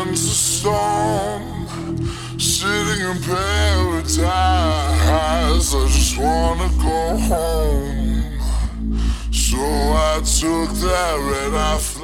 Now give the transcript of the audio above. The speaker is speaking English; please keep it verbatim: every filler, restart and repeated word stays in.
against the storm, sitting in paradise. I just wanna go home. So I took that red eye